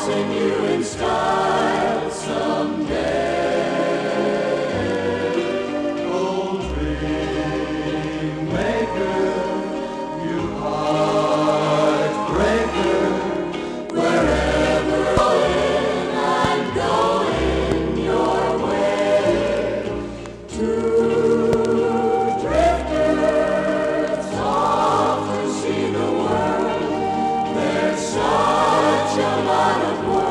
passing you in style someday. Oh, dream maker, you heartbreaker, wherever I'm going your way. Two drifters off to see the world. There's such a lot of work